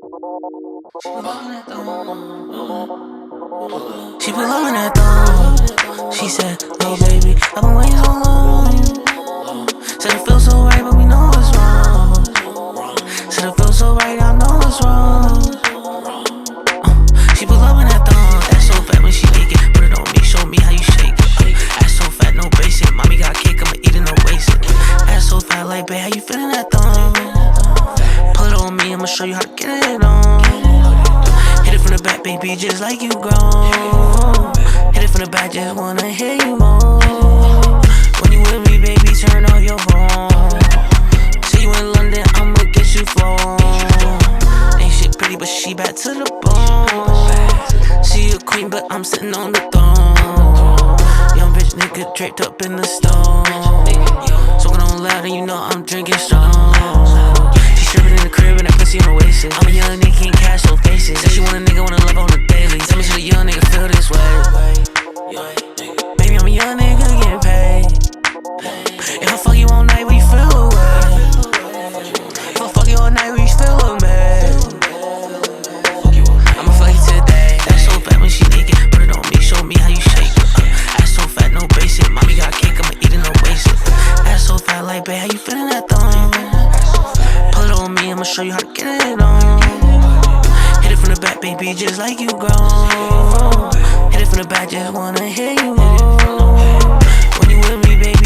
She put love in that thong. She said, "Oh baby, I've been waiting so long." Said it feels so right, but we know it's wrong. Said it feels so right, I know it's wrong. She put love in that thong. Ass so fat when she make it. Put it on me, show me how you shake it. Ass so fat, no basic. Mommy got cake, I'ma eat it, no waste it. Ass so fat, like babe, how you feeling that thong? Put it on me, I'ma show you how to get it on. Hit it from the back, baby, just like you grown. Hit it from the back, just wanna hear you moan. When you with me, baby, turn off your phone. See you in London, I'ma get you flown. Ain't shit pretty, but she back to the bone. She a queen, but I'm sitting on the throne. Young bitch nigga draped up in the stone. Smoking on loud and you know I'm drinking strong. She stripping in the crib and that pussy on the waist. I'm a young nigga, can't cash no faces. Said she want a nigga, wanna love on the daily. Tell me should a young nigga feel this way? Baby, I'm a young nigga getting paid. If I fuck you all night, we feel away. If I fuck you all night, we feel amazed. I'ma fuck you today. Ass so fat when she naked. Put it on me, show me how you shake it. Ass so fat, no basic. Mommy got cake, I'ma eat it, no waste it. Ass so fat, like babe, how you feeling that thong? Put it on me, I'ma show you how to get it on. Hit it from the back, baby, just like you grown. Hit it from the back, just wanna hear you moan. When you with me, baby,